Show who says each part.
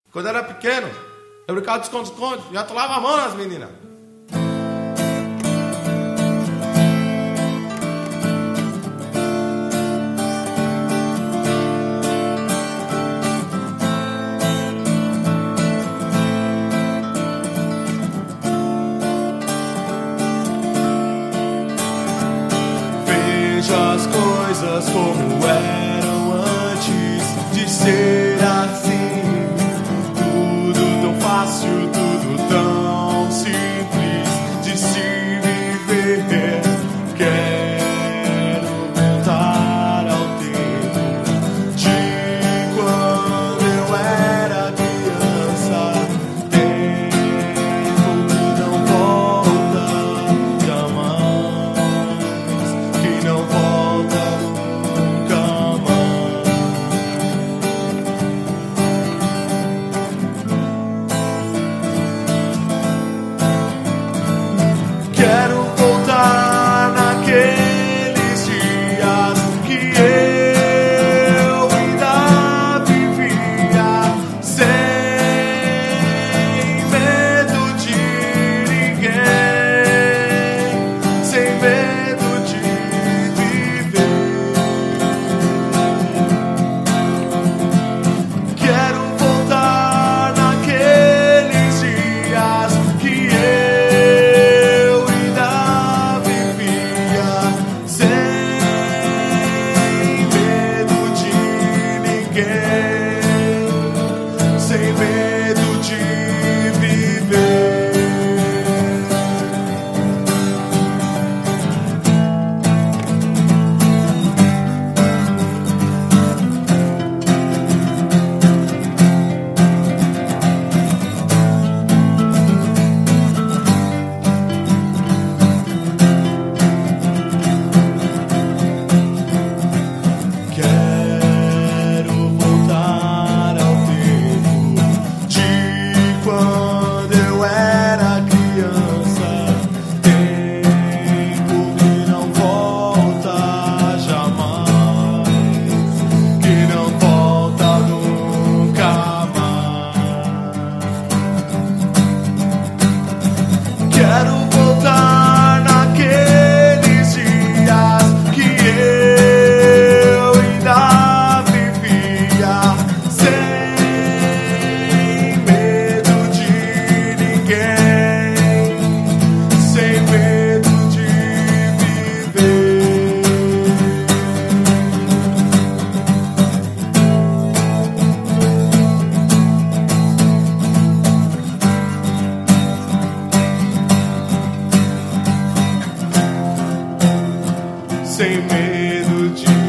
Speaker 1: Quando eu era pequeno, eu brincava de esconde-esconde. Já atolava a mão nas meninas. Veja as coisas como eram antes de ser assim. Tudo tão fácil, tudo tão simples de se viver. Quero voltar ao tempo de quando eu era criança. Tempo que não volta jamais, que não volta nunca mais. Quero voltar naqueles dias que eu ainda vivia sem medo de ninguém, sem medo de viver. Quero voltar naqueles dias que eu ainda vivia sem medo de ninguém, sem medo de viver. Quero voltar ao tempo de quando eu era criança. Tempo que não volta jamais, que não volta nunca mais. Quero voltar naqueles dias que eu ainda vivia sem medo de ninguém, sem medo de viver. Sem medo de